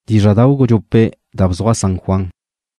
Diżadał godziuppe da bzwa San Juan.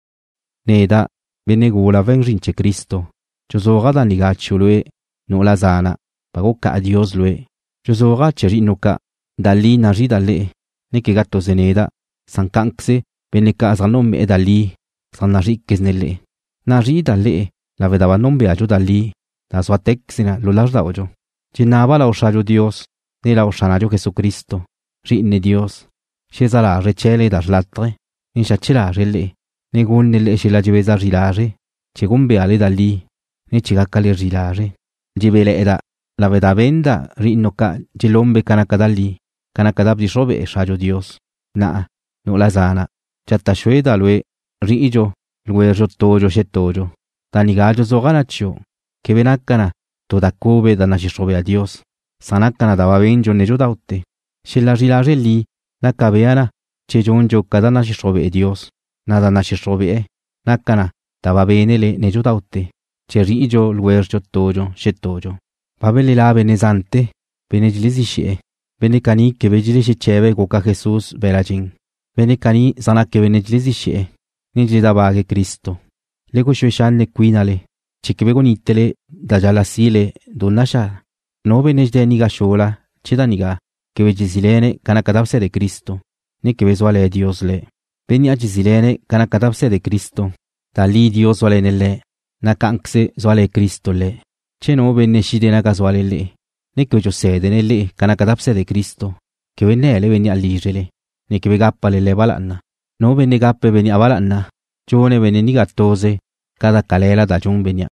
Neda, benegula ven che Cristo. Jozoga da nigachu lue, no la zana, pagoka a Dios lue. Jozoga cherinuka, dali na ridale, ne que gato zeneda, San Cankse, beneka zanome dali, San Narikes nele. Na ridale, la vedava non beajo dali, da sua texina lo las daojo. Llenaba la oshayo Dios, ne la oshanayo Jesucristo, rinne Dios. Shezala rechele das latre, in shachela rele, ne gun nele shela jebeza rilare, chegun beale dali, ne chigakale rilare. Jebele eda, la veda venda, rinnoka, jelombe kanakadali, kanakadabdi robe shayo Dios. Na, no la zana, chatta shueda lue, rijo, lue rotoyo shetoyo, tanigayo zoganacho, que venakana, toda kobe da nashisrobe a Dios. Sanakana daba benjo nejo daute, shela rilare li, na kabeana, chejonjo kada nashisrobe a Dios, nada nashisrobe nakana, daba benele nejo daute, cherijo luerjo toyo shetoyo. Babele la benezante, benejlizishe, benekani que bejilishi cheve goka Jesús belajin, benekani sana que benejlizishe, nijidabage Cristo. Lego shweshan ne quinale, chikbegonitele, dajala sile, donasha, no benejde niga shola, chedaniga, que bejizilene kanakadabse de Cristo, ni que bezuale Dios le. Beni ajizilene kanakadabse de Cristo, dali Dios vale nelle, nakankse zuale Cristo le. Che no venne shide na casuale le, ne che yo sede nelle kanakadabse de Cristo, che venne le veni all'irele, ne che vegappale le balanna, no venne gappe veni a balanna, gione venne ni gattose, cada calela da giun venia.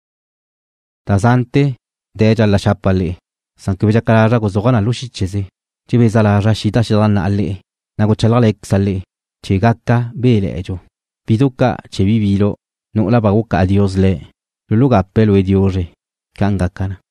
Da sante, deja la chappale, san che veja calara gozogana lushicese, ci vesa la rashita shidanna alle, na gochala exale, che gacca bele ejo, piduca che vivilo, no la baguca a Dios le, lulu gappe lo ediore. Kangakana.